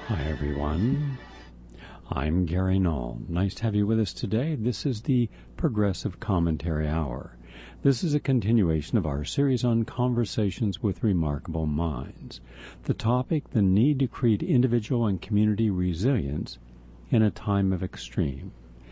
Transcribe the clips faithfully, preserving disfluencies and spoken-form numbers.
Hi, everyone. I'm Gary Null. Nice to have you with us today. This is the Progressive Commentary Hour. This is a continuation of our series on conversations with remarkable minds. The topic, the need to create individual and community resilience in a time of extreme.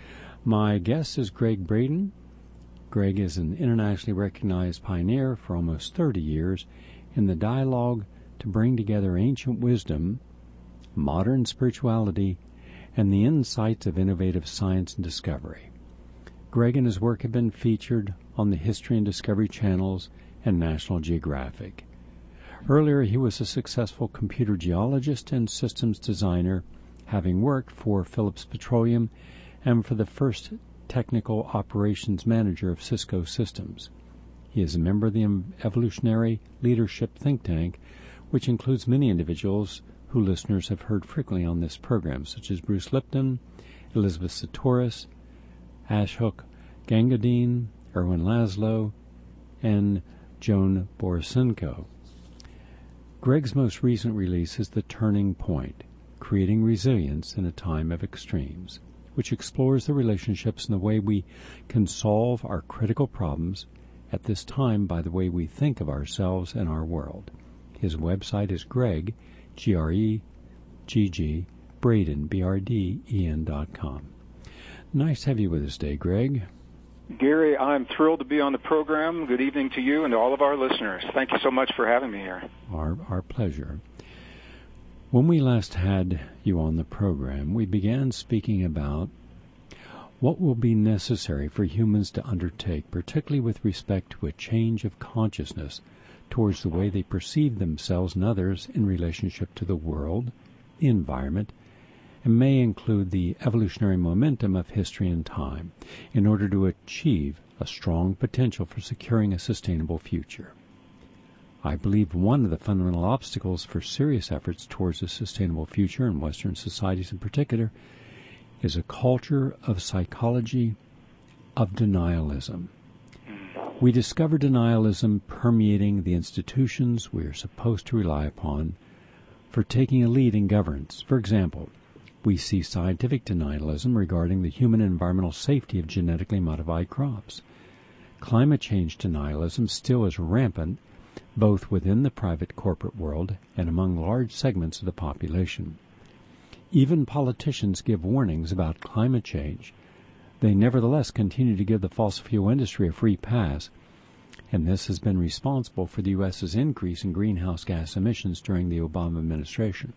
My guest is Gregg Braden. Gregg is an internationally recognized pioneer for almost thirty years in the dialogue to bring together ancient wisdom, modern spirituality, and the insights of innovative science and discovery. Gregg and his work have been featured on the History and Discovery channels and National Geographic. Earlier, he was a successful computer geologist and systems designer, having worked for Phillips Petroleum and for the first technical operations manager of Cisco Systems. He is a member of the Evolutionary Leadership think tank, which includes many individuals who listeners have heard frequently on this program, such as Bruce Lipton, Elizabeth Sahtouris, Ashok Gangadine, Erwin Laszlo, and Joan Borisenko. Gregg's most recent release is The Turning Point, Creating Resilience in a Time of Extremes, which explores the relationships and the way we can solve our critical problems at this time by the way we think of ourselves and our world. His website is Gregg, G R E G G, Braden, B R D E N dot com. Nice to have you with us today, Gregg. Gary, I'm thrilled to be on the program. Good evening to you and to all of our listeners. Thank you so much for having me here. Our, our pleasure. When we last had you on the program, we began speaking about what will be necessary for humans to undertake, particularly with respect to a change of consciousness towards the way they perceive themselves and others in relationship to the world, the environment, and may include the evolutionary momentum of history and time in order to achieve a strong potential for securing a sustainable future. I believe one of the fundamental obstacles for serious efforts towards a sustainable future in Western societies in particular is a culture of psychology of denialism. We discover denialism permeating the institutions we are supposed to rely upon for taking a lead in governance. For example, we see scientific denialism regarding the human and environmental safety of genetically modified crops. Climate change denialism still is rampant both within the private corporate world and among large segments of the population. Even politicians give warnings about climate change. They nevertheless continue to give the fossil fuel industry a free pass, and this has been responsible for the U S's increase in greenhouse gas emissions during the Obama administration.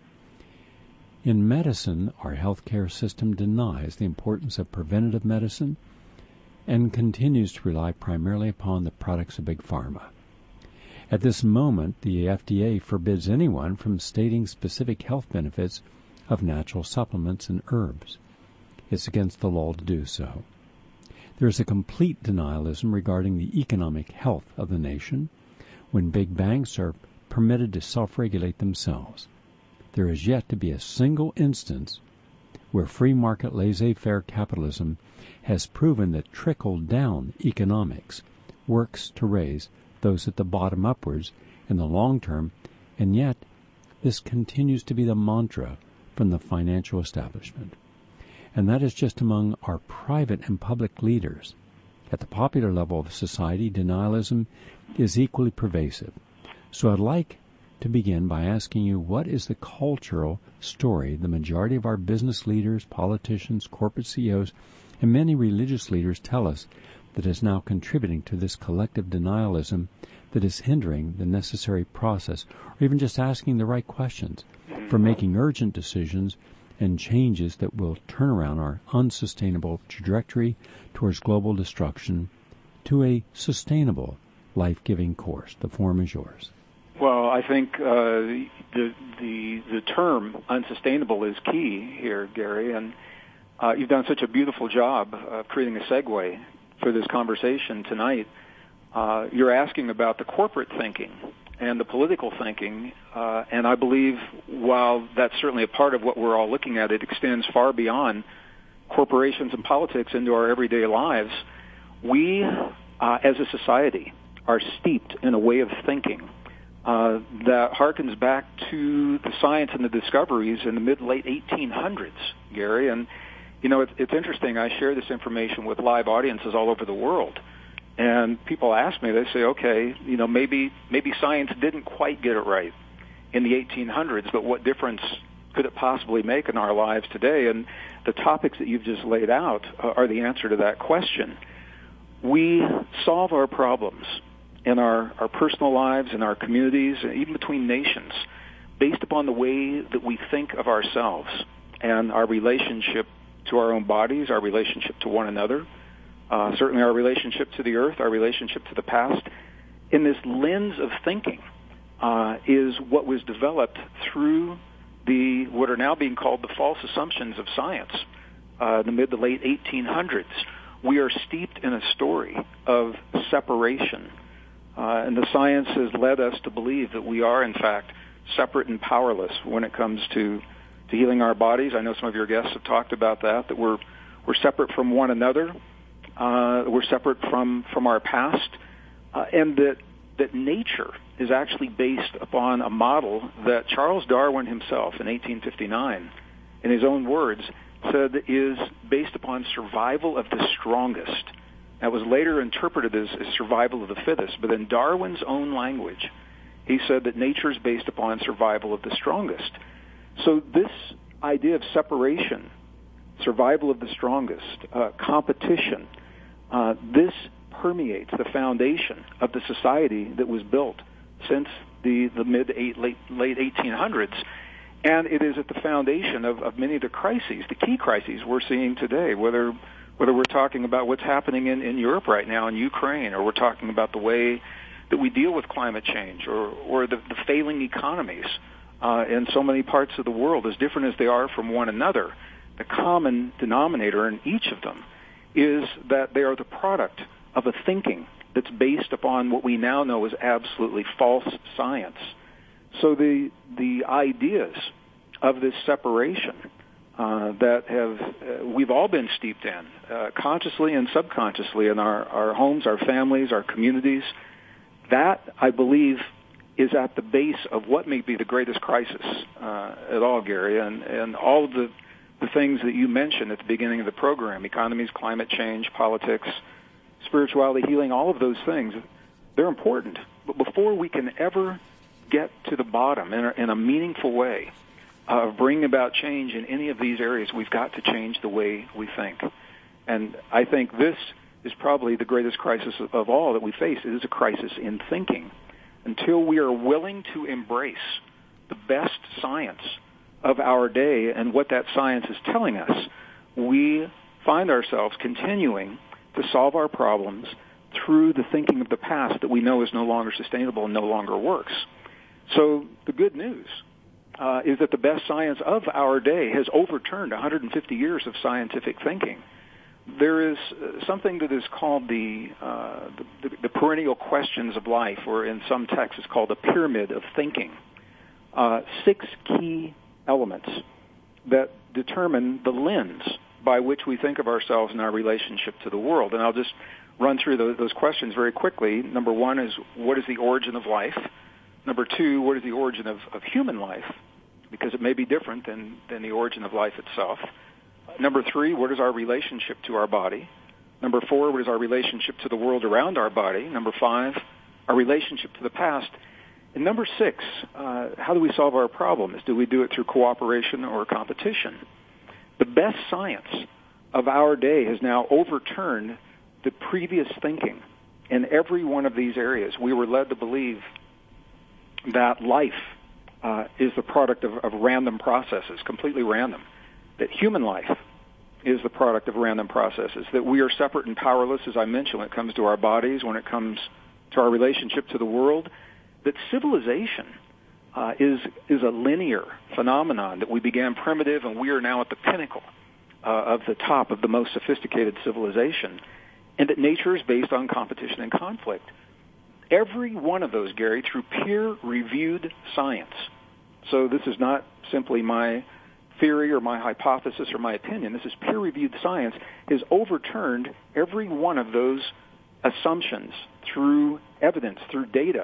In medicine, our healthcare system denies the importance of preventative medicine and continues to rely primarily upon the products of Big Pharma. At this moment, the F D A forbids anyone from stating specific health benefits of natural supplements and herbs. It's against the law to do so. There is a complete denialism regarding the economic health of the nation when big banks are permitted to self-regulate themselves. There is yet to be a single instance where free market laissez-faire capitalism has proven that trickle-down economics works to raise those at the bottom upwards in the long term, and yet this continues to be the mantra from the financial establishment. And that is just among our private and public leaders. At the popular level of society, denialism is equally pervasive. So I'd like to begin by asking you, what is the cultural story the majority of our business leaders, politicians, corporate C E Os, and many religious leaders tell us that is now contributing to this collective denialism that is hindering the necessary process, or even just asking the right questions for making urgent decisions and changes that will turn around our unsustainable trajectory towards global destruction to a sustainable, life-giving course. The form is yours. Well, I think uh, the the the term unsustainable is key here, Gary, and uh, you've done such a beautiful job of creating a segue for this conversation tonight. Uh, you're asking about the corporate thinking and the political thinking, uh, and I believe while that's certainly a part of what we're all looking at, it extends far beyond corporations and politics into our everyday lives. We, uh, as a society, are steeped in a way of thinking uh, that harkens back to the science and the discoveries in the mid-late eighteen hundreds, Gary. And, you know, it's, it's interesting. I share this information with live audiences all over the world. And people ask me, they say, okay, you know, maybe maybe science didn't quite get it right in the eighteen hundreds, but what difference could it possibly make in our lives today? And the topics that you've just laid out are the answer to that question. We solve our problems in our, our personal lives, in our communities, and even between nations, based upon the way that we think of ourselves and our relationship to our own bodies, our relationship to one another, uh, certainly our relationship to the earth, our relationship to the past. In this lens of thinking uh, is what was developed through the what are now being called the false assumptions of science, uh, the mid to late eighteen hundreds. We are steeped in a story of separation, uh, and the science has led us to believe that we are, in fact, separate and powerless when it comes to, to healing our bodies. I know some of your guests have talked about that, that we're we're separate from one another, uh, we're separate from, from our past, uh, and that that nature is actually based upon a model that Charles Darwin himself in eighteen fifty-nine, in his own words, said is based upon survival of the strongest. That was later interpreted as, as survival of the fittest, but in Darwin's own language, he said that nature is based upon survival of the strongest. So this idea of separation, survival of the strongest, uh, competition, uh, this permeates the foundation of the society that was built since the, the mid eight, late, late eighteen hundreds. And it is at the foundation of, of many of the crises, the key crises we're seeing today, whether whether we're talking about what's happening in, in Europe right now in Ukraine, or we're talking about the way that we deal with climate change, or, or the, the failing economies uh, in so many parts of the world, as different as they are from one another. The common denominator in each of them is that they are the product of a thinking that's based upon what we now know is absolutely false science. So the the ideas of this separation uh, that have uh, we've all been steeped in, uh, consciously and subconsciously, in our, our homes, our families, our communities, that, I believe, is at the base of what may be the greatest crisis uh, at all, Gary, and, and all of the, the things that you mentioned at the beginning of the program, economies, climate change, politics, spirituality, healing, all of those things, they're important. But before we can ever get to the bottom in a, in a meaningful way of bringing about change in any of these areas, we've got to change the way we think. And I think this is probably the greatest crisis of all that we face. It is a crisis in thinking. Until we are willing to embrace the best science of our day and what that science is telling us, we find ourselves continuing to solve our problems through the thinking of the past that we know is no longer sustainable and no longer works. So the good news uh, is that the best science of our day has overturned one hundred fifty years of scientific thinking. There is something that is called the, uh, the, the perennial questions of life, or in some texts it's called a pyramid of thinking. Uh, six key elements that determine the lens by which we think of ourselves and our relationship to the world. And I'll just run through those, those questions very quickly. Number one is, what is the origin of life? Number two, what is the origin of, of human life? Because it may be different than, than the origin of life itself. Number three, what is our relationship to our body? Number four, what is our relationship to the world around our body? Number five, our relationship to the past. And number six, uh, how do we solve our problems? Do we do it through cooperation or competition? The best science of our day has now overturned the previous thinking in every one of these areas. We were led to believe that life uh, is the product of, of random processes, completely random, that human life is the product of random processes, that we are separate and powerless, as I mentioned, when it comes to our bodies, when it comes to our relationship to the world, that civilization uh, is is a linear phenomenon, that we began primitive and we are now at the pinnacle uh, of the top of the most sophisticated civilization, and that nature is based on competition and conflict. Every one of those, Gary, through peer-reviewed science. So this is not simply my theory or my hypothesis or my opinion. This is peer-reviewed science, has overturned every one of those assumptions through evidence, through data,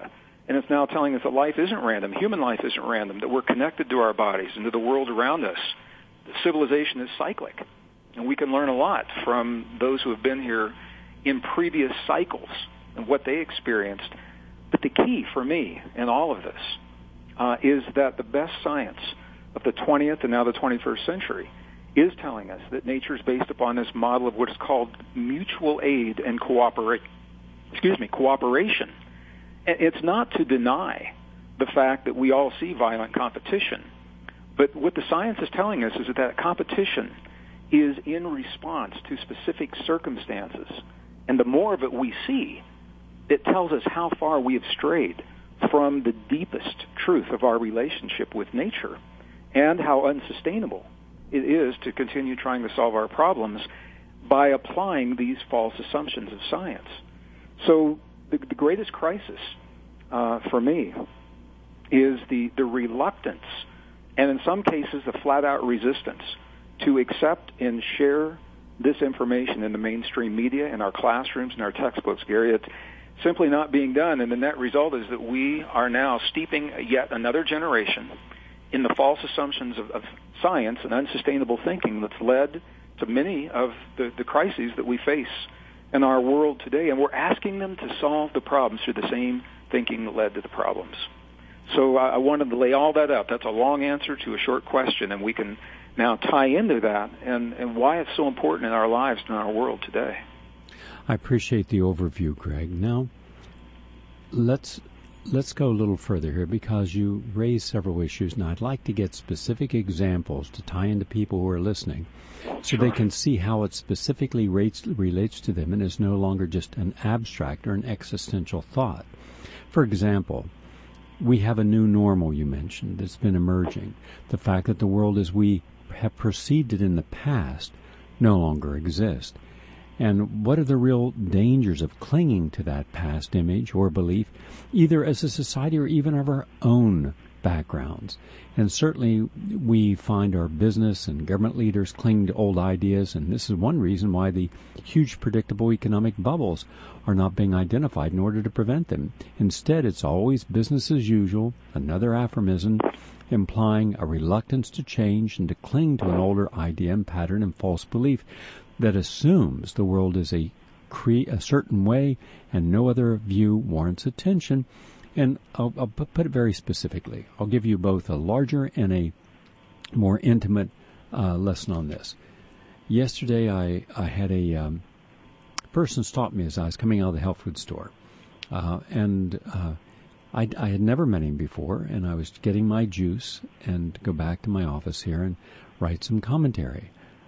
And it's now telling us that life isn't random, human life isn't random, that we're connected to our bodies and to the world around us. The civilization is cyclic, and we can learn a lot from those who have been here in previous cycles and what they experienced. But the key for me in all of this uh, is that the best science of the twentieth and now the twenty-first century is telling us that nature is based upon this model of what is called mutual aid and cooperate, excuse me, cooperation. And it's not to deny the fact that we all see violent competition, but what the science is telling us is that that competition is in response to specific circumstances. And the more of it we see, it tells us how far we have strayed from the deepest truth of our relationship with nature and how unsustainable it is to continue trying to solve our problems by applying these false assumptions of science. So the, the greatest crisis uh, for me is the, the reluctance, and in some cases the flat-out resistance, to accept and share this information in the mainstream media, in our classrooms, in our textbooks, Gary. It's simply not being done, and the net result is that we are now steeping yet another generation in the false assumptions of, of science and unsustainable thinking that's led to many of the, the crises that we face in our world today. And we're asking them to solve the problems through the same thinking that led to the problems. So I, I wanted to lay all that out. That's a long answer to a short question, and we can now tie into that and, and why it's so important in our lives and in our world today. I appreciate the overview, Greg. Now, let's let's go a little further here, because you raised several issues, and I'd like to get specific examples to tie into people who are listening so Sure. they can see how it specifically rates, relates to them and is no longer just an abstract or an existential thought. For example, we have a new normal, you mentioned, that's been emerging. The fact that the world as we have perceived it in the past no longer exists. And what are the real dangers of clinging to that past image or belief, either as a society or even of our own backgrounds? And certainly we find our business and government leaders cling to old ideas, and this is one reason why the huge predictable economic bubbles are not being identified in order to prevent them. Instead, it's always business as usual, another aphorism implying a reluctance to change and to cling to an older idea and pattern and false belief that assumes the world is a, cre- a certain way and no other view warrants attention. And I'll, I'll put it very specifically. I'll give you both a larger and a more intimate uh, lesson on this. Yesterday, I, I had a um, person stop me as I was coming out of the health food store. Uh, and uh, I, I had never met him before, and I was getting my juice and go back to my office here and write some commentary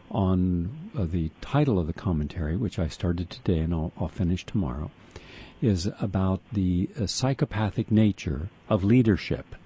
on uh, the title of the commentary, which I started today and I'll, I'll finish tomorrow, is about the uh, psychopathic nature of leadership.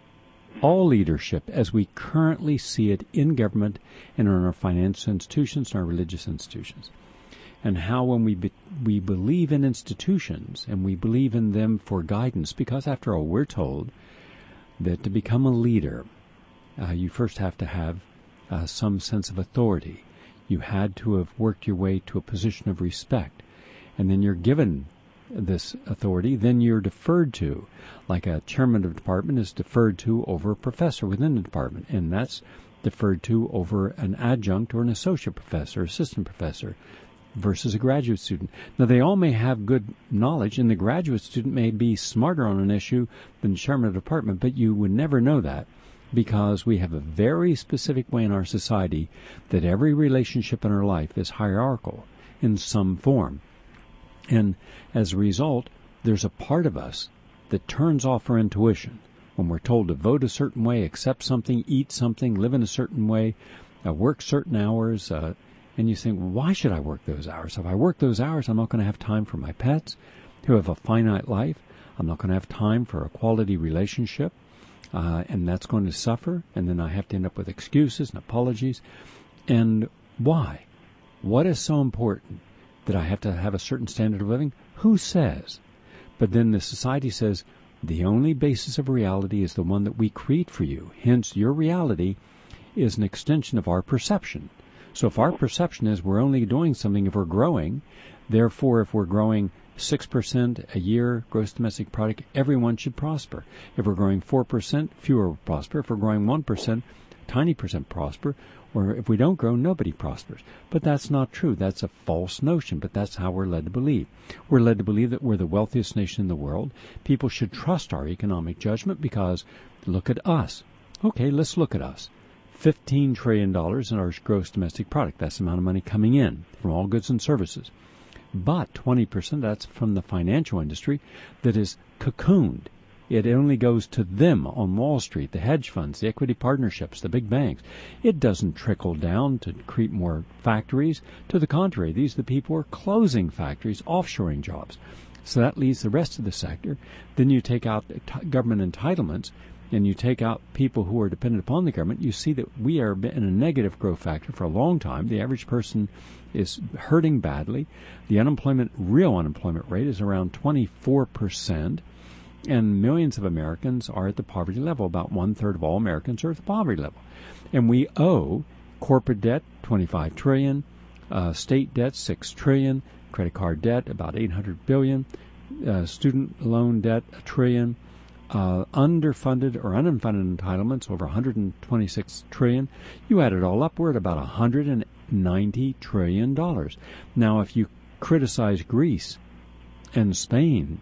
All leadership as we currently see it in government and in our financial institutions and our religious institutions. And how when we be, we believe in institutions and we believe in them for guidance, because after all, we're told that to become a leader, uh, you first have to have Uh, some sense of authority. You had to have worked your way to a position of respect, and then you're given this authority, then you're deferred to, like a chairman of a department is deferred to over a professor within the department, and that's deferred to over an adjunct or an associate professor, assistant professor, versus a graduate student. Now, they all may have good knowledge, and the graduate student may be smarter on an issue than the chairman of the department, but you would never know that, because we have a very specific way in our society that every relationship in our life is hierarchical in some form. And as a result, there's a part of us that turns off our intuition when we're told to vote a certain way, accept something, eat something, live in a certain way, uh, work certain hours, uh, and you think, why should I work those hours? If I work those hours, I'm not going to have time for my pets who have a finite life. I'm not going to have time for a quality relationship. Uh, and that's going to suffer, and then I have to end up with excuses and apologies. And why? What is so important that I have to have a certain standard of living? Who says? But then the society says the only basis of reality is the one that we create for you. Hence, your reality is an extension of our perception. So if our perception is we're only doing something if we're growing, therefore if we're growing six percent a year gross domestic product, everyone should prosper. If we're growing four percent, fewer will prosper. If we're growing one percent, tiny percent prosper. Or if we don't grow, nobody prospers. But that's not true. That's a false notion, but that's how we're led to believe. We're led to believe that we're the wealthiest nation in the world. People should trust our economic judgment because look at us. Okay, let's look at us. fifteen trillion dollars in our gross domestic product. That's the amount of money coming in from all goods and services. But twenty percent, that's from the financial industry that is cocooned. It only goes to them on Wall Street, the hedge funds, the equity partnerships, the big banks. It doesn't trickle down to create more factories. To the contrary, these are the people who are closing factories, offshoring jobs. So that leaves the rest of the sector. Then you take out government entitlements, and you take out people who are dependent upon the government. You see that we are in a negative growth factor for a long time. The average person is hurting badly. The unemployment, real unemployment rate is around twenty-four percent. And millions of Americans are at the poverty level. About one-third of all Americans are at the poverty level. And we owe corporate debt, twenty-five trillion dollars, uh, state debt, six trillion dollars, credit card debt, about eight hundred billion dollars, uh, student loan debt, a trillion, uh, underfunded or unfunded entitlements, over one hundred twenty-six trillion dollars. You add it all up, we're at about one hundred ninety trillion dollars. Now, if you criticize Greece and Spain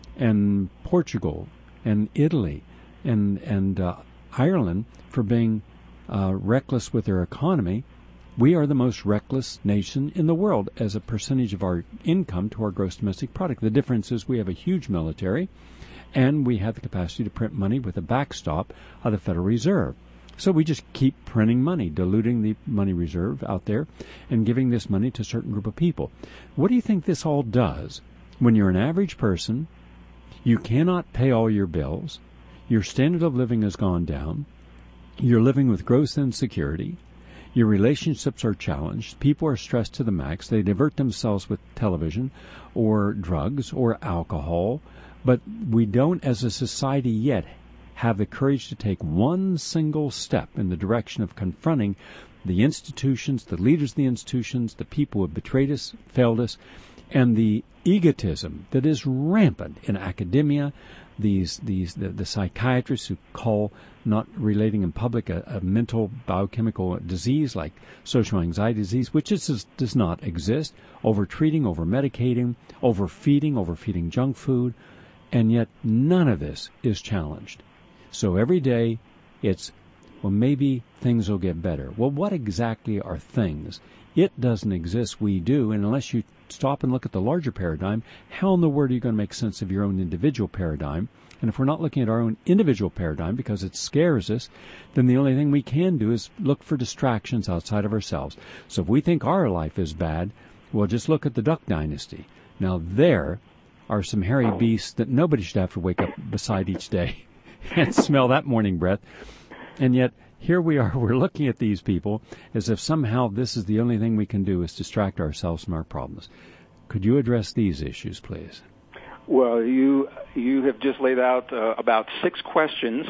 and Portugal and Italy and and uh, Ireland for being uh, reckless with their economy, we are the most reckless nation in the world as a percentage of our income to our gross domestic product. The difference is we have a huge military, and we have the capacity to print money with a backstop of the Federal Reserve. So we just keep printing money, diluting the money reserve out there, and giving this money to a certain group of people. What do you think this all does? When you're an average person, you cannot pay all your bills, your standard of living has gone down, you're living with gross insecurity, your relationships are challenged, people are stressed to the max, they divert themselves with television or drugs or alcohol, but we don't as a society yet have the courage to take one single step in the direction of confronting the institutions, the leaders of the institutions, the people who have betrayed us, failed us, and the egotism that is rampant in academia, these these the, the psychiatrists who call not relating in public a, a mental biochemical disease like social anxiety disease, which is, does not exist, over-treating, over-medicating, overfeeding, overfeeding junk food, and yet none of this is challenged. So every day it's, well, maybe things will get better. Well, what exactly are things? It doesn't exist, we do, and unless you stop and look at the larger paradigm, how in the world are you going to make sense of your own individual paradigm? And if we're not looking at our own individual paradigm because it scares us, then the only thing we can do is look for distractions outside of ourselves. So if we think our life is bad, well, just look at the Duck Dynasty. Now there are some hairy beasts that nobody should have to wake up beside each day and smell that morning breath. And yet, here we are, we're looking at these people as if somehow this is the only thing we can do is distract ourselves from our problems. Could you address these issues, please? Well, you you have just laid out uh, about six questions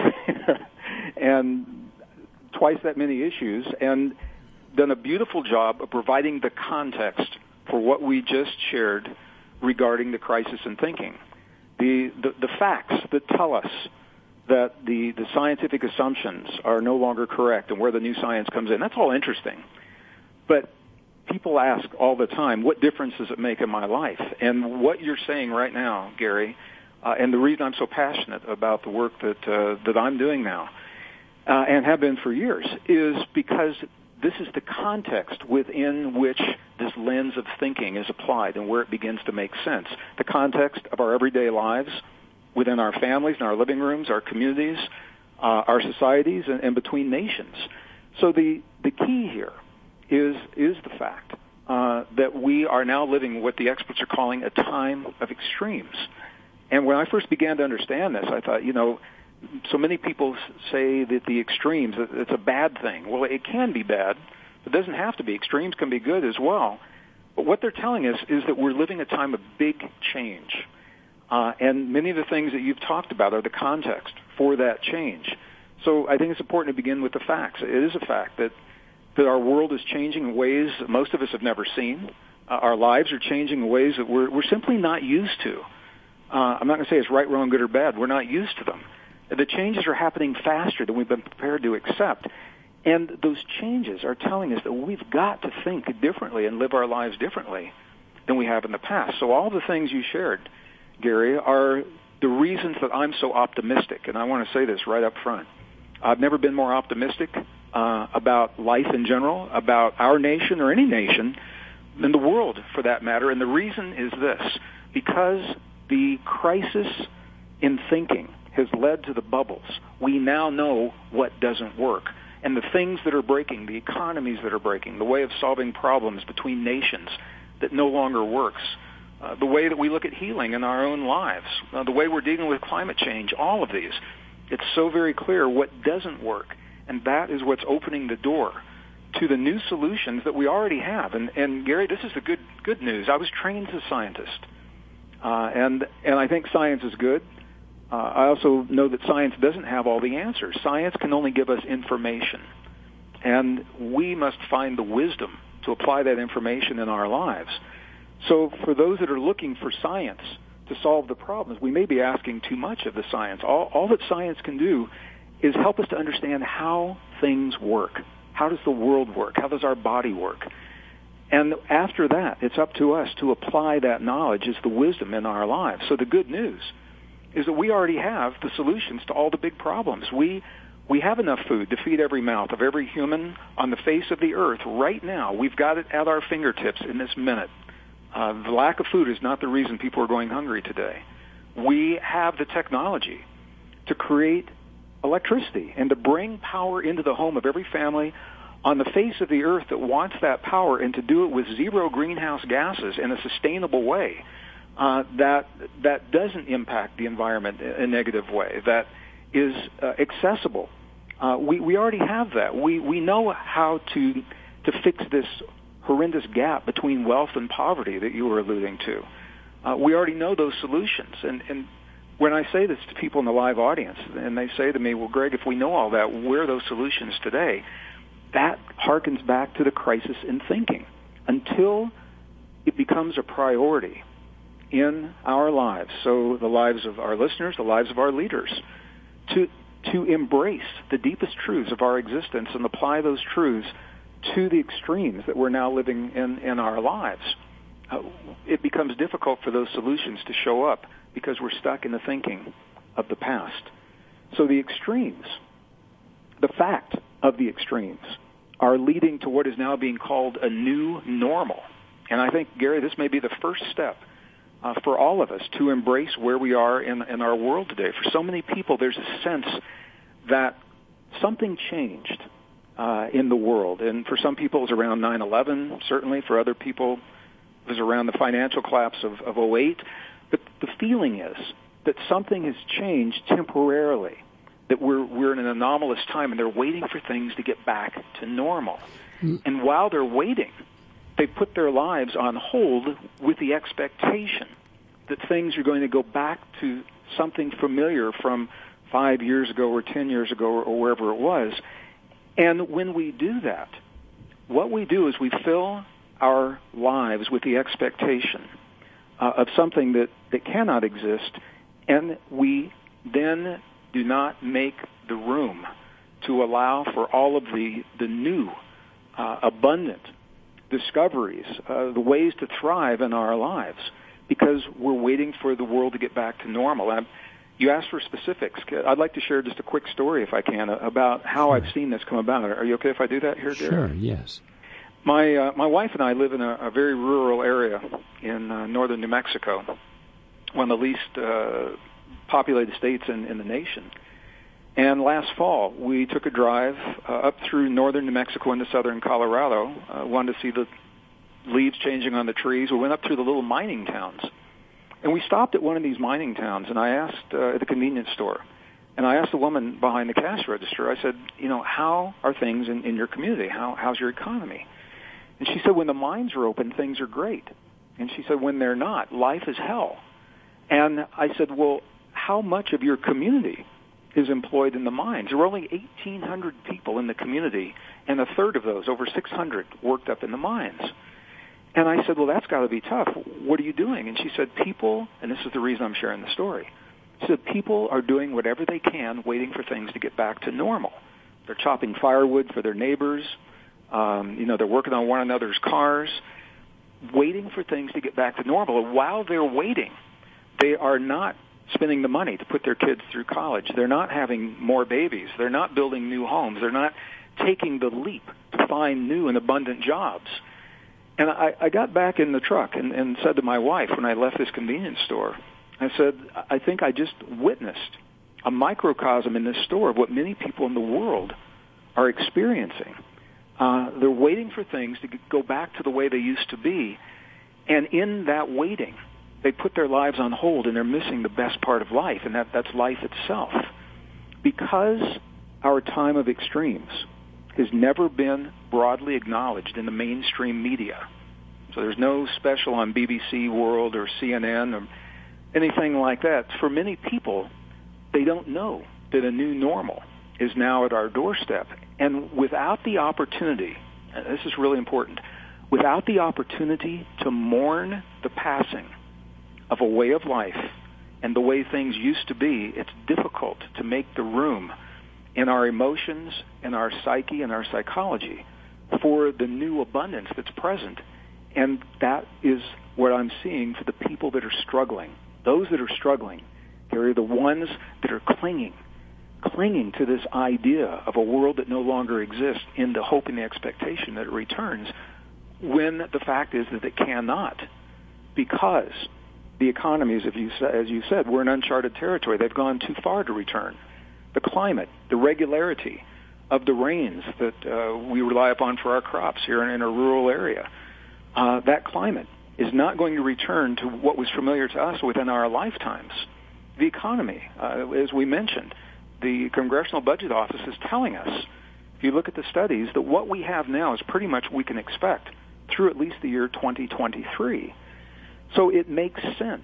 and twice that many issues and done a beautiful job of providing the context for what we just shared regarding the crisis in thinking. The, the, the facts that tell us that the, the scientific assumptions are no longer correct and where the new science comes in. That's all interesting. But people ask all the time, what difference does it make in my life? And what you're saying right now, Gary, uh, and the reason I'm so passionate about the work that uh, that I'm doing now uh, and have been for years is because this is the context within which this lens of thinking is applied and where it begins to make sense. The context of our everyday lives, within our families, in our living rooms, our communities, uh, our societies, and, and between nations. So the, the key here is is the fact uh, that we are now living what the experts are calling a time of extremes. And when I first began to understand this, I thought, you know, so many people say that the extremes, it's a bad thing. Well, it can be bad. It doesn't have to be. Extremes can be good as well. But what they're telling us is that we're living a time of big change. Uh, and many of the things that you've talked about are the context for that change. So I think it's important to begin with the facts. It is a fact that, that our world is changing in ways that most of us have never seen. Uh, our lives are changing in ways that we're, we're simply not used to. Uh, I'm not going to say it's right, wrong, good, or bad. We're not used to them. The changes are happening faster than we've been prepared to accept. And those changes are telling us that we've got to think differently and live our lives differently than we have in the past. So all the things you shared, Gary, are the reasons that I'm so optimistic. And I want to say this right up front. I've never been more optimistic uh, about life in general, about our nation or any nation, than the world for that matter. And the reason is this: because the crisis in thinking has led to the bubbles. We now know what doesn't work. And the things that are breaking, the economies that are breaking, the way of solving problems between nations that no longer works, uh, the way that we look at healing in our own lives, uh, the way we're dealing with climate change, all of these. It's so very clear what doesn't work. And that is what's opening the door to the new solutions that we already have. And, and Gary, this is the good good news. I was trained as a scientist. Uh, and, and I think science is good. Uh, I also know that science doesn't have all the answers. Science can only give us information. And we must find the wisdom to apply that information in our lives. So for those that are looking for science to solve the problems, we may be asking too much of the science. All, all that science can do is help us to understand how things work. How does the world work? How does our body work? And after that, it's up to us to apply that knowledge as the wisdom in our lives. So the good news is that we already have the solutions to all the big problems. We we have enough food to feed every mouth of every human on the face of the earth right now. We've got it at our fingertips in this minute. Uh, the lack of food is not the reason people are going hungry today. We have the technology to create electricity and to bring power into the home of every family on the face of the earth that wants that power, and to do it with zero greenhouse gases in a sustainable way. Uh, that that doesn't impact the environment in a negative way, that is uh, accessible. Uh, we, we already have that. We we know how to to fix this horrendous gap between wealth and poverty that you were alluding to. Uh, we already know those solutions. And, and when I say this to people in the live audience, and they say to me, well, Greg, if we know all that, where are those solutions today? That harkens back to the crisis in thinking. Until it becomes a priority in our lives, so the lives of our listeners, the lives of our leaders, to to embrace the deepest truths of our existence and apply those truths to the extremes that we're now living in in our lives, uh, it becomes difficult for those solutions to show up because we're stuck in the thinking of the past. So the extremes, the fact of the extremes, are leading to what is now being called a new normal. And I think, Gary, this may be the first step Uh, for all of us to embrace where we are in, in our world today. For so many people, there's a sense that something changed uh, in the world. And for some people, it was around nine eleven, certainly. For other people, it was around the financial collapse of, of oh eight. But the feeling is that something has changed temporarily, that we're, we're in an anomalous time, and they're waiting for things to get back to normal. Mm. And while they're waiting, they put their lives on hold with the expectation that things are going to go back to something familiar from five years ago or ten years ago or wherever it was. And when we do that, what we do is we fill our lives with the expectation uh, of something that, that cannot exist, and we then do not make the room to allow for all of the, the new, uh, abundant discoveries, uh, the ways to thrive in our lives, because we're waiting for the world to get back to normal. And you asked for specifics. I'd like to share just a quick story, if I can, about how sure. I've seen this come about. Are you okay if I do that here, Derek? Sure, yes. My uh, my wife and I live in a, a very rural area in uh, northern New Mexico, one of the least uh, populated states in, in the nation. And last fall, we took a drive uh, up through northern New Mexico into southern Colorado. Uh, wanted to see the leaves changing on the trees. We went up through the little mining towns. And we stopped at one of these mining towns, and I asked uh, at the convenience store, and I asked the woman behind the cash register, I said, you know, how are things in, in your community? How, how's your economy? And she said, when the mines are open, things are great. And she said, when they're not, life is hell. And I said, well, how much of your community is employed in the mines? There were only eighteen hundred people in the community, and a third of those, over six hundred, worked up in the mines. And I said, well, that's got to be tough. What are you doing? And she said, people, and this is the reason I'm sharing the story, she said, people are doing whatever they can, waiting for things to get back to normal. They're chopping firewood for their neighbors. Um, you know, they're working on one another's cars, waiting for things to get back to normal. And while they're waiting, they are not spending the money to put their kids through college. They're not having more babies. They're not building new homes. They're not taking the leap to find new and abundant jobs. And I, I got back in the truck and, and said to my wife when I left this convenience store, I said, I think I just witnessed a microcosm in this store of what many people in the world are experiencing. Uh, they're waiting for things to go back to the way they used to be. And in that waiting, they put their lives on hold, and they're missing the best part of life, and that, that's life itself. Because our time of extremes has never been broadly acknowledged in the mainstream media. So there's no special on B B C World or C N N or anything like that. For many people, they don't know that a new normal is now at our doorstep. And without the opportunity, and this is really important, without the opportunity to mourn the passing of a way of life and the way things used to be, it's difficult to make the room in our emotions, in our psyche, and our psychology for the new abundance that's present. And that is what I'm seeing for the people that are struggling. Those that are struggling, they're the ones that are clinging, clinging to this idea of a world that no longer exists in the hope and the expectation that it returns, when the fact is that it cannot, because the economies, as you, as you said, we're in uncharted territory. They've gone too far to return. The climate, the regularity of the rains that uh, we rely upon for our crops here in, in a rural area, uh, that climate is not going to return to what was familiar to us within our lifetimes. The economy, uh, as we mentioned, the Congressional Budget Office is telling us, if you look at the studies, that what we have now is pretty much we can expect through at least the year twenty twenty-three. So it makes sense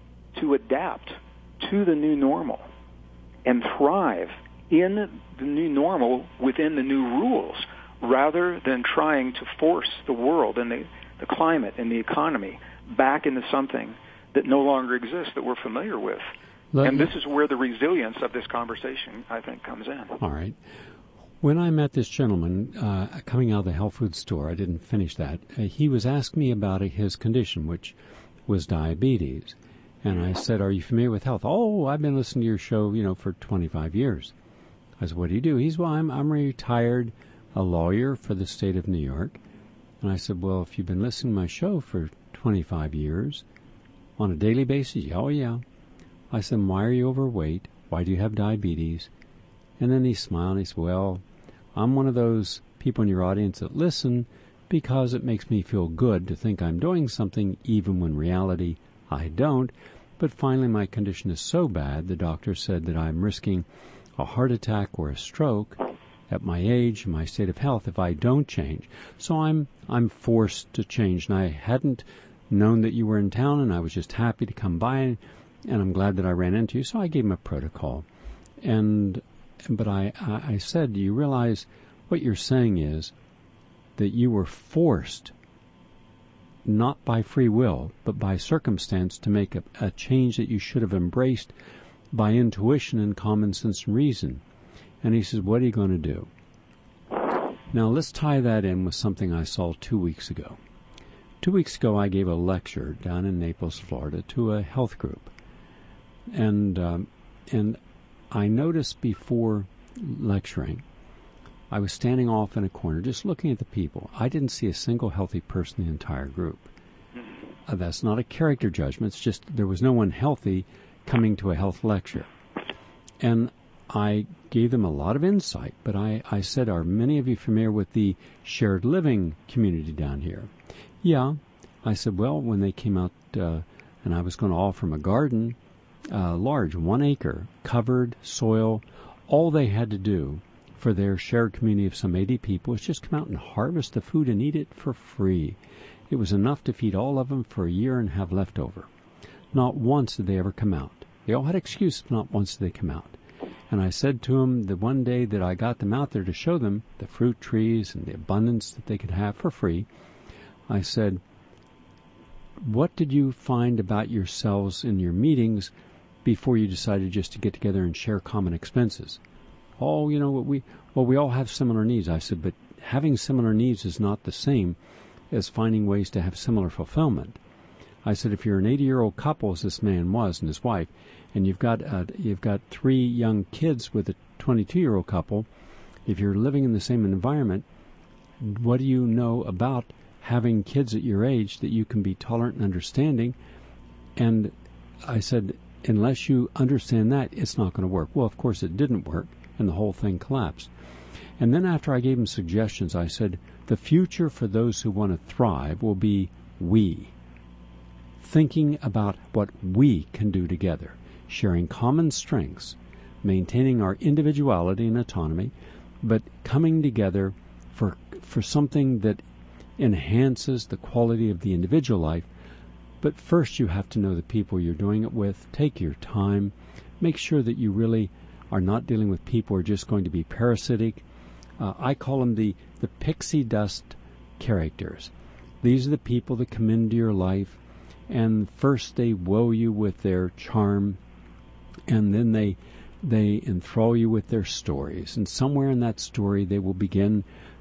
to adapt to the new normal and thrive in the new normal within the new rules, rather than trying to force the world and the, the climate and the economy back into something that no longer exists, that we're familiar with. Let and this is where the resilience of this conversation, I think, comes in. All right. When I met this gentleman uh, coming out of the health food store, I didn't finish that, uh, he was asking me about his condition, which was diabetes. And I said, are you familiar with health? Oh, I've been listening to your show, you know, for twenty-five years. I said, what do you do? He's, well, I'm, I'm retired, a lawyer for the state of New York. And I said, well, if you've been listening to my show for twenty-five years on a daily basis, oh, yeah. I said, why are you overweight? Why do you have diabetes? And then he smiled and he said, well, I'm one of those people in your audience that listen because it makes me feel good to think I'm doing something, even when in reality I don't. But finally my condition is so bad, the doctor said that I'm risking a heart attack or a stroke at my age and my state of health if I don't change. So I'm I'm forced to change. And I hadn't known that you were in town, and I was just happy to come by, and I'm glad that I ran into you. So I gave him a protocol. And but I, I said, do you realize what you're saying is that you were forced, not by free will, but by circumstance, to make a, a change that you should have embraced by intuition and common sense and reason. And he says, what are you going to do? Now let's tie that in with something I saw two weeks ago. Two weeks ago I gave a lecture down in Naples, Florida, to a health group. And um, and I noticed before lecturing, I was standing off in a corner just looking at the people. I didn't see a single healthy person in the entire group. Uh, that's not a character judgment. It's just there was no one healthy coming to a health lecture. And I gave them a lot of insight, but I, I said, are many of you familiar with the shared living community down here? Yeah. I said, well, when they came out uh, and I was going to offer them a garden, uh, large, one acre, covered, soil, all they had to do for their shared community of some eighty people was just come out and harvest the food and eat it for free. It was enough to feed all of them for a year and have leftover. Not once did they ever come out. They all had excuses, but not once did they come out. And I said to them the one day that I got them out there to show them the fruit trees and the abundance that they could have for free, I said, what did you find about yourselves in your meetings before you decided just to get together and share common expenses? Oh, you know, we well, we all have similar needs. I said, but having similar needs is not the same as finding ways to have similar fulfillment. I said, if you're an eighty-year-old couple, as this man was and his wife, and you've got uh, you've got three young kids with a twenty-two-year-old couple, if you're living in the same environment, what do you know about having kids at your age that you can be tolerant and understanding? And I said, unless you understand that, it's not going to work. Well, of course, it didn't work, and the whole thing collapsed. And then after I gave him suggestions, I said, the future for those who want to thrive will be we. Thinking about what we can do together, sharing common strengths, maintaining our individuality and autonomy, but coming together for for something that enhances the quality of the individual life. But first you have to know the people you're doing it with. Take your time. Make sure that you really are not dealing with people who are just going to be parasitic. Uh, I call them the, the pixie dust characters. These are the people that come into your life, and first they woe you with their charm, and then they they enthrall you with their stories. And somewhere in that story they will begin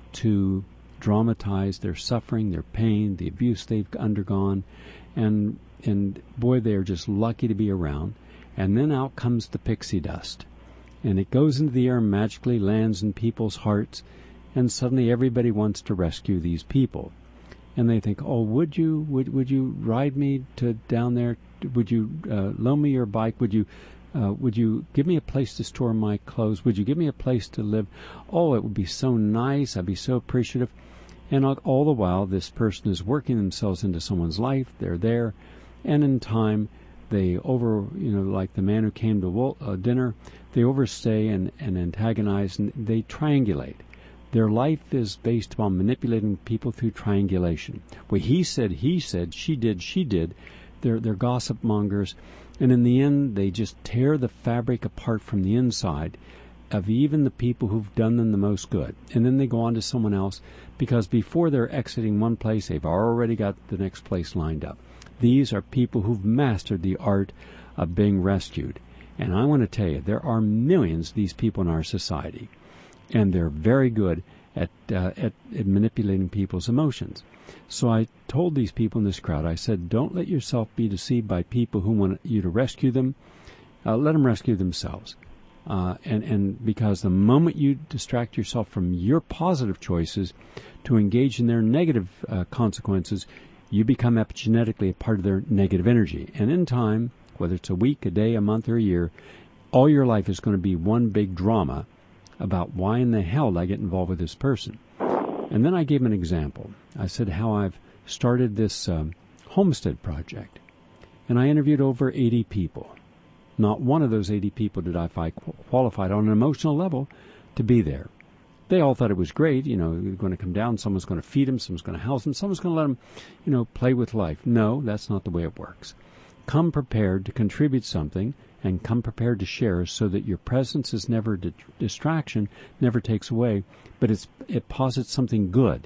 to dramatize their suffering, their pain, the abuse they've undergone, and and boy, they are just lucky to be around. And then out comes the pixie dust, and it goes into the air and magically lands in people's hearts, and suddenly everybody wants to rescue these people. And they think, oh, would you would would you ride me to down there? Would you uh, loan me your bike? Would you uh, would you give me a place to store my clothes? Would you give me a place to live? Oh, it would be so nice. I'd be so appreciative. And all the while, this person is working themselves into someone's life. They're there, and in time, they over, you know, like the man who came to uh, dinner, they overstay and, and antagonize, and they triangulate. Their life is based upon manipulating people through triangulation. Well, he said, he said, she did, she did. They're, they're gossip mongers, and in the end, they just tear the fabric apart from the inside of even the people who've done them the most good. And then they go on to someone else, because before they're exiting one place, they've already got the next place lined up. These are people who've mastered the art of being rescued. And I want to tell you, there are millions of these people in our society, and they're very good at, uh, at, at manipulating people's emotions. So I told these people in this crowd, I said, don't let yourself be deceived by people who want you to rescue them. Uh, let them rescue themselves. Uh, and, and because the moment you distract yourself from your positive choices to engage in their negative uh, consequences, you become epigenetically a part of their negative energy. And in time, whether it's a week, a day, a month, or a year, all your life is going to be one big drama about why in the hell did I get involved with this person. And then I gave an example. I said how I've started this um, homestead project. And I interviewed over eighty people. Not one of those eighty people did I find qualified on an emotional level to be there. They all thought it was great. You know, they're going to come down, someone's going to feed them, someone's going to house them, someone's going to let them, you know, play with life. No, that's not the way it works. Come prepared to contribute something, and come prepared to share, so that your presence is never a distraction, never takes away, but it's it posits something good.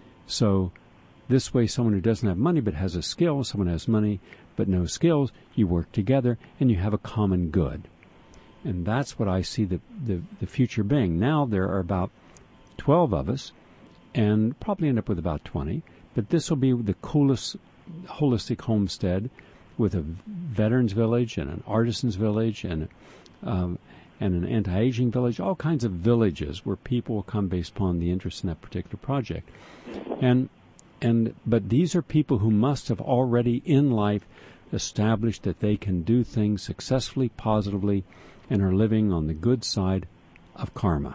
So this way, someone who doesn't have money but has a skill, someone has money but no skills, you work together and you have a common good. And that's what I see the, the, the future being. Now there are about twelve of us, and probably end up with about twenty, but this will be the coolest holistic homestead, with a veterans village and an artisans village and um, and an anti-aging village, all kinds of villages where people will come based upon the interest in that particular project. And and but these are people who must have already in life established that they can do things successfully, positively, and are living on the good side of karma.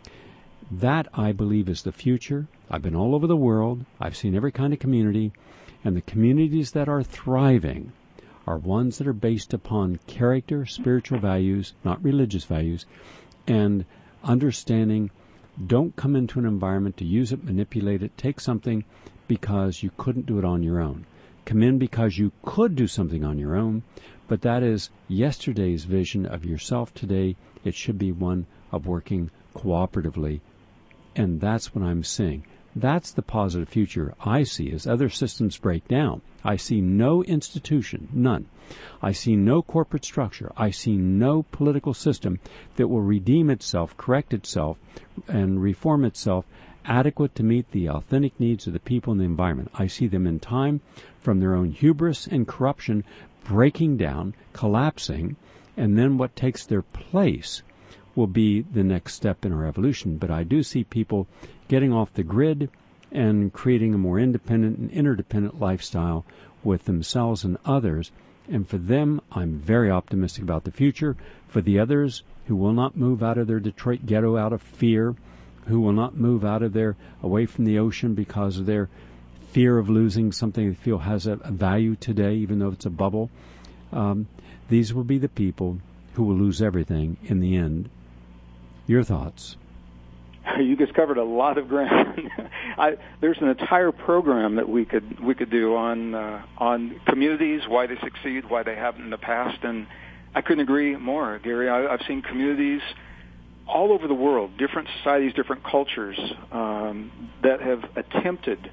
That, I believe, is the future. I've been all over the world. I've seen every kind of community, and the communities that are thriving are ones that are based upon character, spiritual values, not religious values, and understanding. Don't come into an environment to use it, manipulate it, take something because you couldn't do it on your own. Come in because you could do something on your own, but that is yesterday's vision of yourself today. It should be one of working cooperatively, and that's what I'm seeing. That's the positive future I see as other systems break down. I see no institution, none. I see no corporate structure. I see no political system that will redeem itself, correct itself, and reform itself adequate to meet the authentic needs of the people and the environment. I see them in time from their own hubris and corruption breaking down, collapsing, and then what takes their place will be the next step in our evolution. But I do see people getting off the grid and creating a more independent and interdependent lifestyle with themselves and others. And for them, I'm very optimistic about the future. For the others who will not move out of their Detroit ghetto out of fear, who will not move out of there away from the ocean because of their fear of losing something they feel has a, a value today, even though it's a bubble, um, these will be the people who will lose everything in the end. Your thoughts? You just covered a lot of ground. I, there's an entire program that we could we could do on uh, on communities, why they succeed, why they haven't in the past, and I couldn't agree more, Gary. I, I've seen communities all over the world, different societies, different cultures, um, that have attempted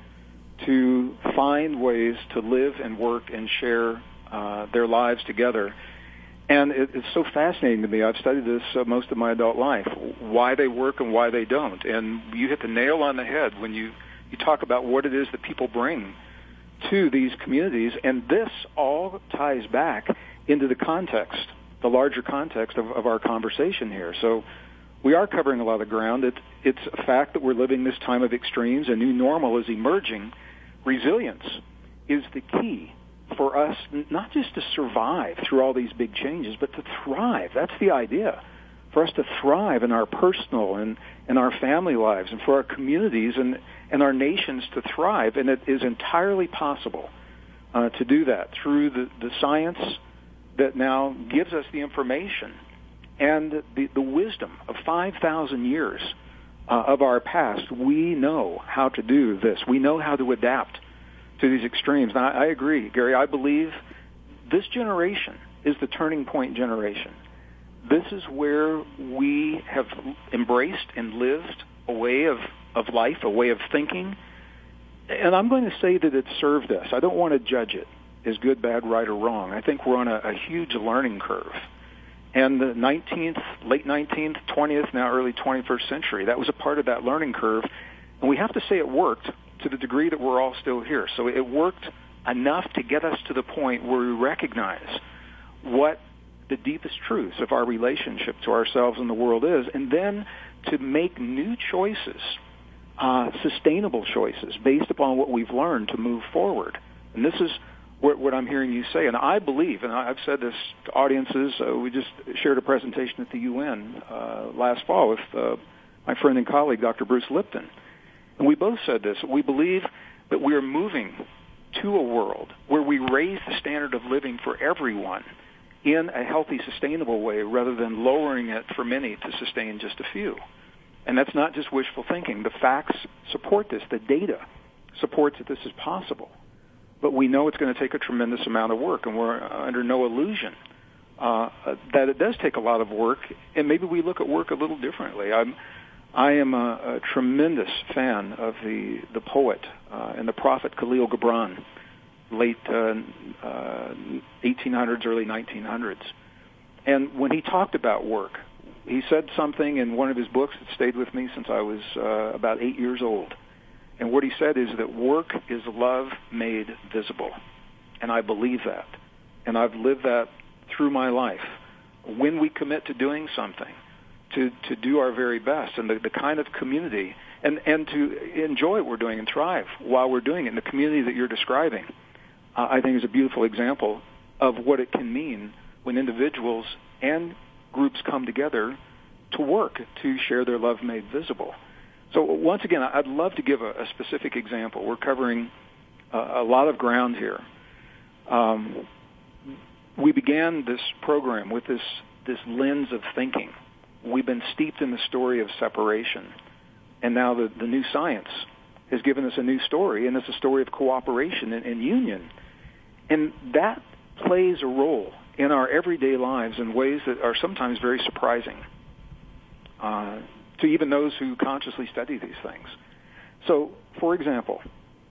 to find ways to live and work and share uh, their lives together. And it, it's so fascinating to me. I've studied this uh, most of my adult life, why they work and why they don't. And you hit the nail on the head when you, you talk about what it is that people bring to these communities. And this all ties back into the context, the larger context of, of our conversation here. So we are covering a lot of ground. It, it's a fact that we're living this time of extremes. A new normal is emerging. Resilience is the key for us, not just to survive through all these big changes, but to thrive. That's the idea. For us to thrive in our personal and, and our family lives, and for our communities and, and our nations to thrive. And it is entirely possible uh, to do that through the, the science that now gives us the information and the, the wisdom of five thousand years uh, of our past. We know how to do this. We know how to adapt to these extremes. And I, I agree, Gary. I believe this generation is the turning point generation. This is where we have embraced and lived a way of, of life, a way of thinking. And I'm going to say that it served us. I don't want to judge it as good, bad, right, or wrong. I think we're on a, a huge learning curve. And the nineteenth, late nineteenth, twentieth, now early twenty-first century, that was a part of that learning curve. And we have to say it worked to the degree that we're all still here. So it worked enough to get us to the point where we recognize what the deepest truths of our relationship to ourselves and the world is, and then to make new choices, uh, sustainable choices, based upon what we've learned to move forward. And this is what, what I'm hearing you say. And I believe, and I've said this to audiences, uh, we just shared a presentation at the U N uh, last fall with uh, my friend and colleague, Doctor Bruce Lipton. And we both said this. We believe that we are moving to a world where we raise the standard of living for everyone in a healthy, sustainable way rather than lowering it for many to sustain just a few. And that's not just wishful thinking. The facts support this. The data supports that this is possible. But we know it's going to take a tremendous amount of work, and we're under no illusion uh, that it does take a lot of work, and maybe we look at work a little differently. I'm I am a, a tremendous fan of the, the poet uh, and the prophet Khalil Gibran, late uh, uh, eighteen hundreds, early nineteen hundreds. And when he talked about work, he said something in one of his books that stayed with me since I was uh, about eight years old. And what he said is that work is love made visible. And I believe that. And I've lived that through my life. When we commit to doing something, to, to do our very best, and the, the kind of community, and, and to enjoy what we're doing and thrive while we're doing it, in the community that you're describing, uh, I think is a beautiful example of what it can mean when individuals and groups come together to work to share their love made visible. So once again, I'd love to give a, a specific example. We're covering uh, a lot of ground here. Um, we began this program with this, this lens of thinking. We've been steeped in the story of separation, and now the, the new science has given us a new story, and it's a story of cooperation and, and union. And that plays a role in our everyday lives in ways that are sometimes very surprising uh, to even those who consciously study these things. So, for example,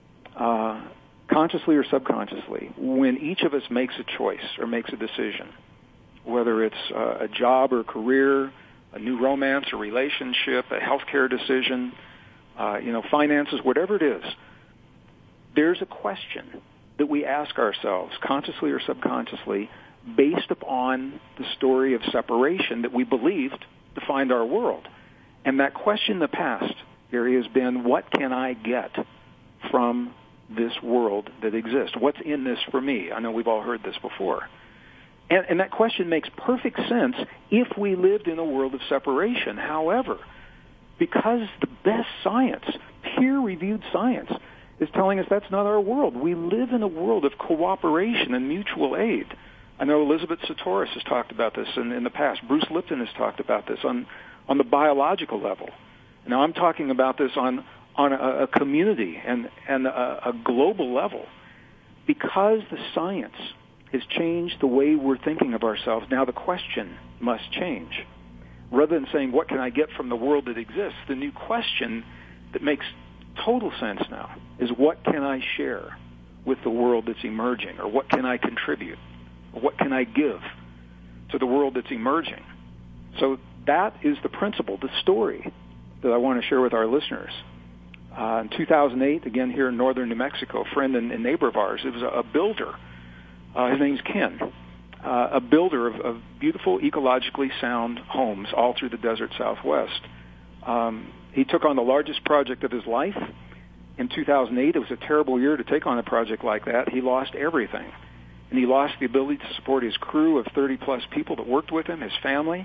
uh, consciously or subconsciously, when each of us makes a choice or makes a decision, whether it's uh, a job or career, a new romance or relationship, a healthcare decision, uh, you know, finances, whatever it is, there's a question that we ask ourselves, consciously or subconsciously, based upon the story of separation that we believed defined our world. And that question in the past, Gary, has been, what can I get from this world that exists? What's in this for me? I know we've all heard this before. And, and that question makes perfect sense if we lived in a world of separation. However, because the best science, peer-reviewed science, is telling us that's not our world. We live in a world of cooperation and mutual aid. I know Elizabeth Sahtouris has talked about this in, in the past. Bruce Lipton has talked about this on, on the biological level. Now I'm talking about this on, on a, a community and, and a, a global level. Because the science has changed the way we're thinking of ourselves, now the question must change. Rather than saying, what can I get from the world that exists, the new question that makes total sense now is, what can I share with the world that's emerging? Or what can I contribute? Or what can I give to the world that's emerging? So that is the principle, the story that I want to share with our listeners. Uh, in two thousand eight, again here in northern New Mexico, a friend and, and neighbor of ours, it was a, a builder. Uh, his name's Ken, uh, a builder of, of beautiful, ecologically sound homes all through the desert Southwest. Um, he took on the largest project of his life. In two thousand eight, it was a terrible year to take on a project like that. He lost everything. And he lost the ability to support his crew of thirty-plus people that worked with him, his family.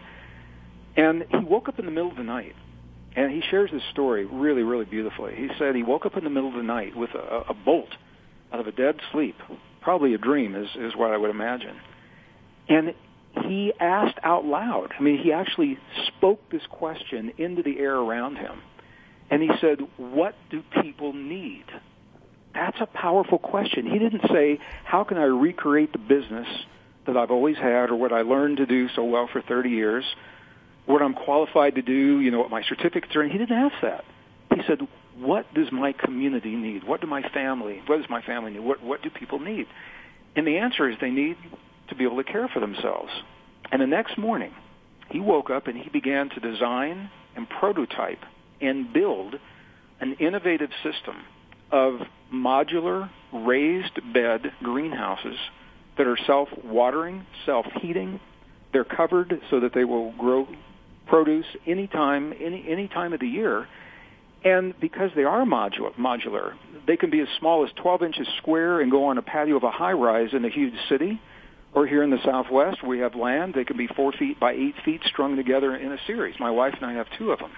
And he woke up in the middle of the night. And he shares this story really, really beautifully. He said he woke up in the middle of the night with a, a bolt out of a dead sleep. Probably a dream is, is what I would imagine. And he asked out loud. I mean, he actually spoke this question into the air around him. And he said, what do people need? That's a powerful question. He didn't say, how can I recreate the business that I've always had or what I learned to do so well for thirty years, what I'm qualified to do, you know, what my certificates are in. He didn't ask that. He said, what does my community need? What do my family, what does my family need? What, what do people need? And the answer is they need to be able to care for themselves. And the next morning, he woke up and he began to design and prototype and build an innovative system of modular raised bed greenhouses that are self-watering, self-heating. They're covered so that they will grow produce anytime, any, any time of the year. And because they are modular, modular, they can be as small as twelve inches square and go on a patio of a high-rise in a huge city. Or here in the Southwest, we have land. They can be four feet by eight feet strung together in a series. My wife and I have two of them.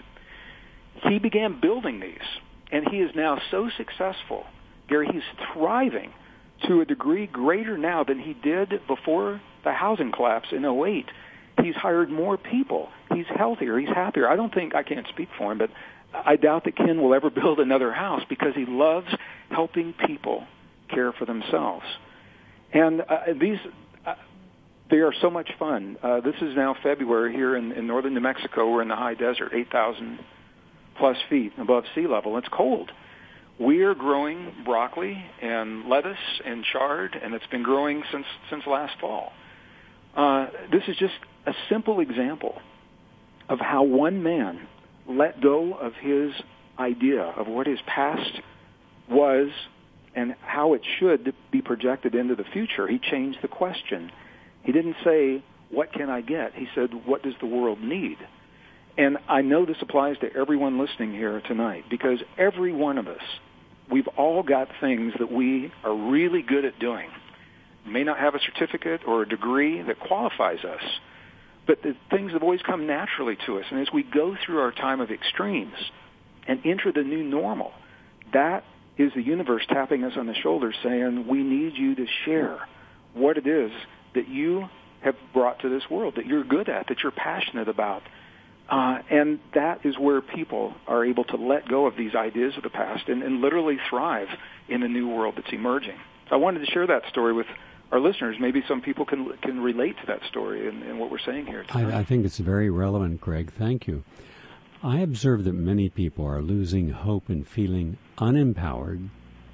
He began building these, and he is now so successful. Gary, he's thriving to a degree greater now than he did before the housing collapse in oh eight. He's hired more people. He's healthier. He's happier. I don't think, I can't speak for him, but I doubt that Ken will ever build another house because he loves helping people care for themselves. And uh, these, uh, they are so much fun. Uh, this is now February here in, in northern New Mexico. We're in the high desert, eight thousand plus feet above sea level. It's cold. We're growing broccoli and lettuce and chard, and it's been growing since since last fall. Uh, this is just a simple example of how one man let go of his idea of what his past was and how it should be projected into the future. He changed the question. He didn't say, what can I get? He said, what does the world need? And I know this applies to everyone listening here tonight because every one of us, we've all got things that we are really good at doing. We may not have a certificate or a degree that qualifies us, but the things have always come naturally to us. And as we go through our time of extremes and enter the new normal, that is the universe tapping us on the shoulder saying, we need you to share what it is that you have brought to this world, that you're good at, that you're passionate about. Uh, and that is where people are able to let go of these ideas of the past and, and literally thrive in the new world that's emerging. So I wanted to share that story with our listeners. Maybe some people can can relate to that story and, and what we're saying here tonight. I, I think it's very relevant, Greg. Thank you. I observe that many people are losing hope and feeling unempowered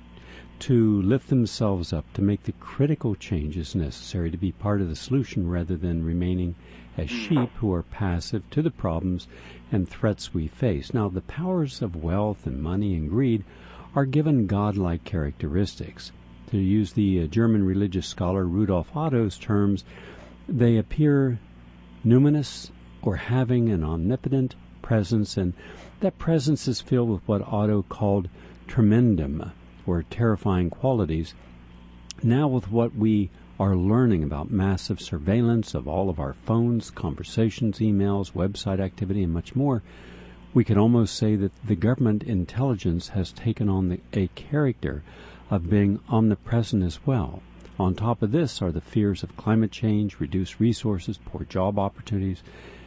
to lift themselves up to make the critical changes necessary to be part of the solution rather than remaining as sheep who are passive to the problems and threats we face. Now, the powers of wealth and money and greed are given godlike characteristics. To use the uh, German religious scholar Rudolf Otto's terms, they appear numinous or having an omnipotent presence, and that presence is filled with what Otto called tremendum, or terrifying qualities. Now, with what we are learning about massive surveillance of all of our phones, conversations, emails, website activity, and much more, we could almost say that the government intelligence has taken on the, a character of being omnipresent as well. On top of this are the fears of climate change, reduced resources, poor job opportunities,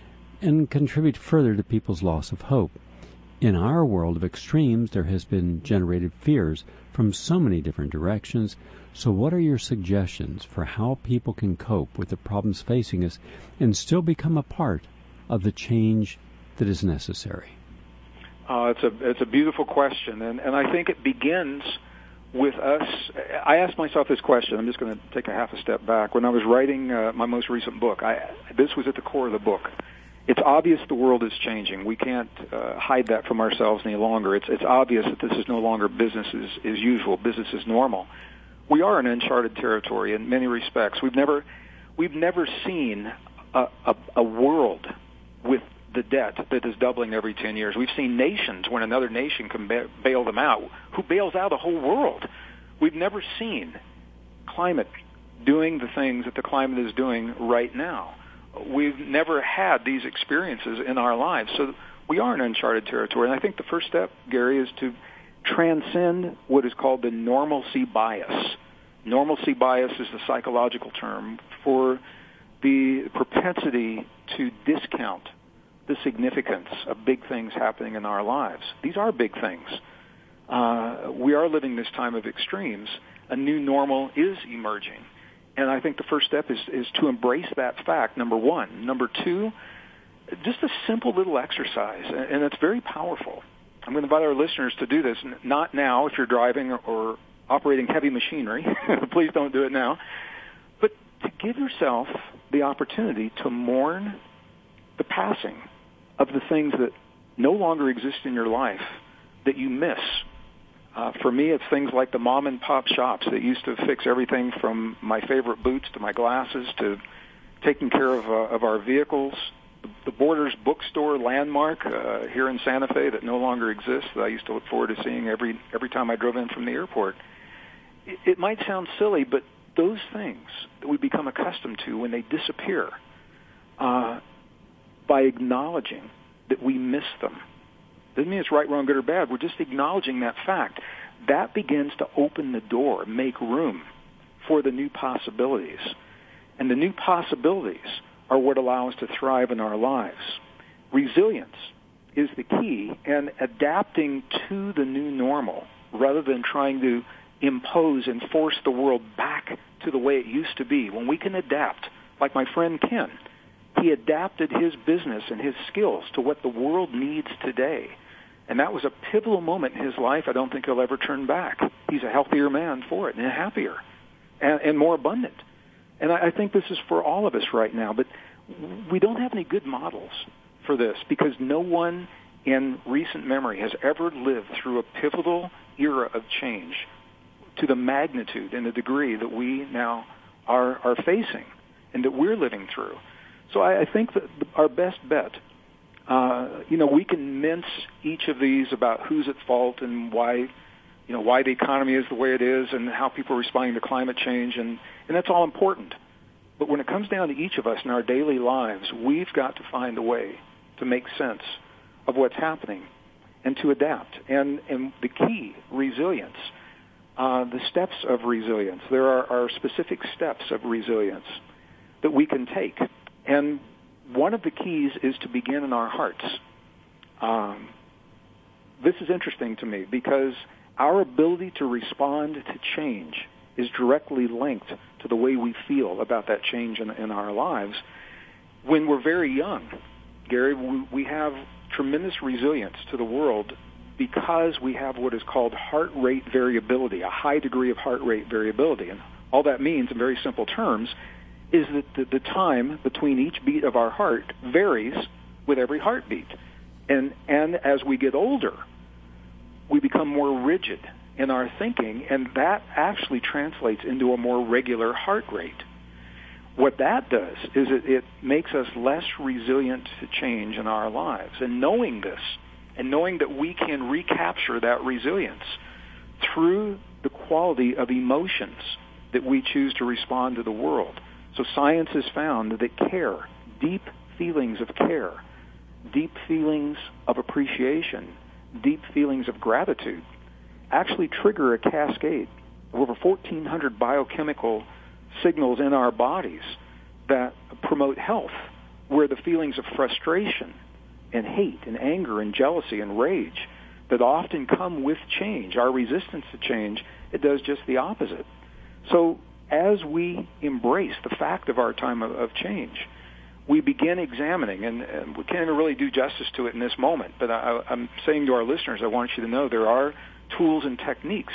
and contribute further to people's loss of hope. In our world of extremes, there has been generated fears from so many different directions. So what are your suggestions for how people can cope with the problems facing us and still become a part of the change that is necessary? Uh, it's a it's a beautiful question, and, and I think it begins with us. I asked myself this question. I'm just going to take a half a step back. When I was writing uh, my most recent book, I, this was at the core of the book. It's obvious the world is changing. We can't uh, hide that from ourselves any longer. It's it's obvious that this is no longer business as, as usual, business as normal. We are in uncharted territory in many respects. We've never we've never seen a, a, a world with the debt that is doubling every ten years. We've seen nations when another nation can ba- bail them out. Who bails out the whole world? We've never seen climate doing the things that the climate is doing right now. We've never had these experiences in our lives. So we are in uncharted territory. And I think the first step, Gary, is to transcend what is called the normalcy bias. Normalcy bias is the psychological term for the propensity to discount the significance of big things happening in our lives. These are big things. Uh, we are living this time of extremes. A new normal is emerging. And I think the first step is, is to embrace that fact, number one. Number two, just a simple little exercise, and it's very powerful. I'm going to invite our listeners to do this, not now if you're driving or operating heavy machinery. Please don't do it now. But to give yourself the opportunity to mourn the passing of the things that no longer exist in your life that you miss. Uh, for me, it's things like the mom and pop shops that used to fix everything from my favorite boots to my glasses to taking care of, uh, of our vehicles. The, the Borders bookstore landmark uh, here in Santa Fe that no longer exists that I used to look forward to seeing every every time I drove in from the airport. It, it might sound silly, but those things that we become accustomed to when they disappear, uh, by acknowledging that we miss them, doesn't mean it's right, wrong, good, or bad. We're just acknowledging that fact. That begins to open the door, make room for the new possibilities. And the new possibilities are what allow us to thrive in our lives. Resilience is the key, and adapting to the new normal rather than trying to impose and force the world back to the way it used to be. When we can adapt, like my friend Ken, he adapted his business and his skills to what the world needs today. And that was a pivotal moment in his life. I don't think he'll ever turn back. He's a healthier man for it and happier and, and more abundant. And I, I think this is for all of us right now. But we don't have any good models for this because no one in recent memory has ever lived through a pivotal era of change to the magnitude and the degree that we now are, are facing and that we're living through. So I, I think that our best bet, uh, you know, we can mince each of these about who's at fault and why, you know, why the economy is the way it is and how people are responding to climate change, and, and that's all important. But when it comes down to each of us in our daily lives, we've got to find a way to make sense of what's happening and to adapt. And, and the key, resilience, uh, the steps of resilience. There are, are specific steps of resilience that we can take. And one of the keys is to begin in our hearts. Um, this is interesting to me because our ability to respond to change is directly linked to the way we feel about that change in, in our lives. When we're very young, Gary, we, we have tremendous resilience to the world because we have what is called heart rate variability, a high degree of heart rate variability. And all that means, in very simple terms, is that the, the time between each beat of our heart varies with every heartbeat. And, and as we get older, we become more rigid in our thinking, and that actually translates into a more regular heart rate. What that does is it, it makes us less resilient to change in our lives. And knowing this, and knowing that we can recapture that resilience through the quality of emotions that we choose to respond to the world. So science has found that care, deep feelings of care, deep feelings of appreciation, deep feelings of gratitude, actually trigger a cascade of over fourteen hundred biochemical signals in our bodies that promote health, where the feelings of frustration and hate and anger and jealousy and rage that often come with change, our resistance to change, it does just the opposite. So as we embrace the fact of our time of, of change, we begin examining, and, and we can't even really do justice to it in this moment, but I, I'm saying to our listeners, I want you to know there are tools and techniques,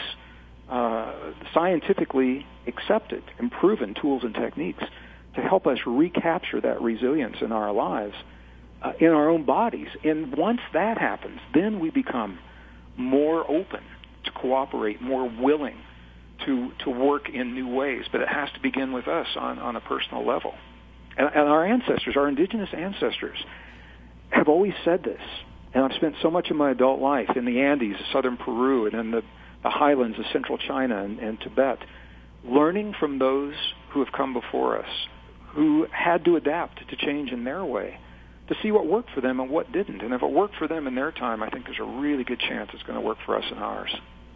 uh, scientifically accepted and proven tools and techniques to help us recapture that resilience in our lives, uh, in our own bodies. And once that happens, then we become more open to cooperate, more willing to, to work in new ways. But it has to begin with us on, on a personal level. And, and our ancestors, our indigenous ancestors, have always said this. And I've spent so much of my adult life in the Andes of southern Peru and in the, the highlands of central China and, and Tibet, learning from those who have come before us, who had to adapt to change in their way, to see what worked for them and what didn't. And if it worked for them in their time, I think there's a really good chance it's going to work for us in ours.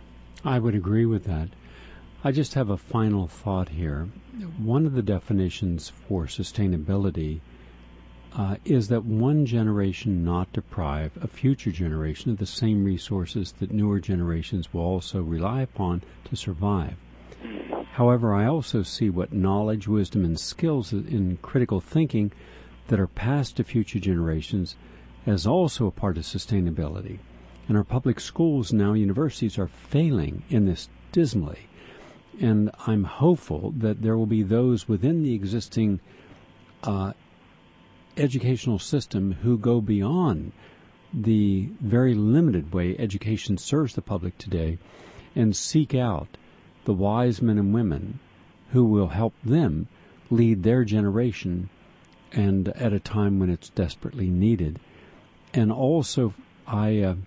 I would agree with that. I just have a final thought here. One of the definitions for sustainability uh, is that one generation not deprive a future generation of the same resources that newer generations will also rely upon to survive. However, I also see what knowledge, wisdom, and skills in critical thinking that are passed to future generations as also a part of sustainability. And our public schools, now universities, are failing in this dismally. And I'm hopeful that there will be those within the existing uh, educational system who go beyond the very limited way education serves the public today and seek out the wise men and women who will help them lead their generation, and at a time when it's desperately needed. And also, I uh,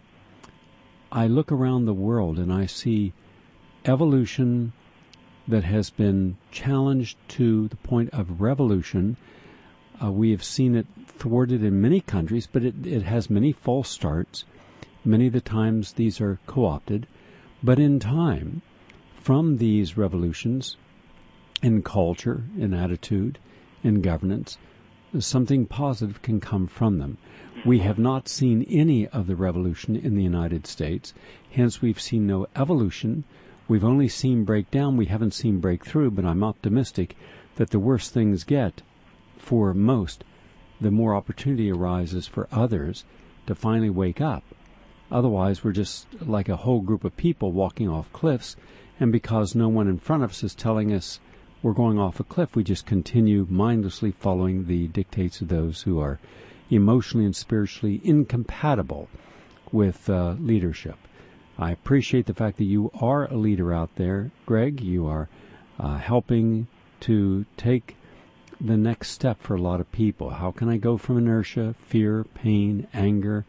I look around the world and I see evolution that has been challenged to the point of revolution. Uh, we have seen it thwarted in many countries, but it, it has many false starts. Many of the times these are co-opted. But in time, from these revolutions in culture, in attitude, in governance, something positive can come from them. We have not seen any of the revolution in the United States. Hence, we've seen no evolution. We've only seen breakdown. We haven't seen breakthrough, but I'm optimistic that the worse things get for most, the more opportunity arises for others to finally wake up. Otherwise, we're just like a whole group of people walking off cliffs, and because no one in front of us is telling us we're going off a cliff, we just continue mindlessly following the dictates of those who are emotionally and spiritually incompatible with uh, leadership. I appreciate the fact that you are a leader out there, Greg. You are uh, helping to take the next step for a lot of people. How can I go from inertia, fear, pain, anger,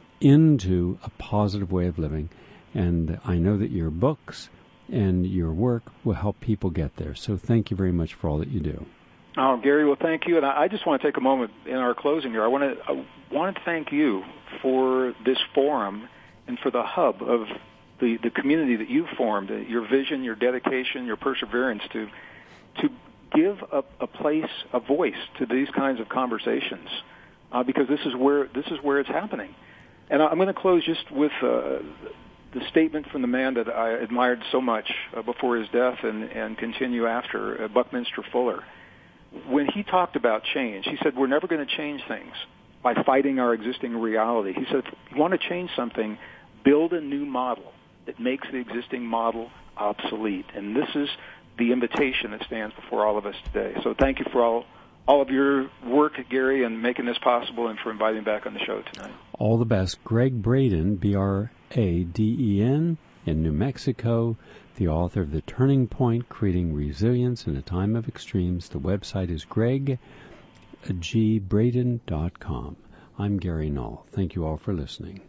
into a positive way of living? And I know that your books and your work will help people get there. So thank you very much for all that you do. Oh, Gary, well, thank you. And I just want to take a moment in our closing here. I want to I want to thank you for this forum and for the hub of the, the community that you've formed, your vision, your dedication, your perseverance to to give a, a place, a voice to these kinds of conversations, uh, because this is where this is where it's happening. And I'm going to close just with uh, the statement from the man that I admired so much uh, before his death and, and continue after, uh, Buckminster Fuller. When he talked about change, he said, we're never going to change things by fighting our existing reality. He said, if you want to change something, build a new model that makes the existing model obsolete. And this is the invitation that stands before all of us today. So thank you for all, all of your work, Gary, and making this possible and for inviting me back on the show tonight. All the best. Greg Braden, B R A D E N, in New Mexico, the author of The Turning Point, Creating Resilience in a Time of Extremes. The website is greg g braden dot com. I'm Gary Null. Thank you all for listening.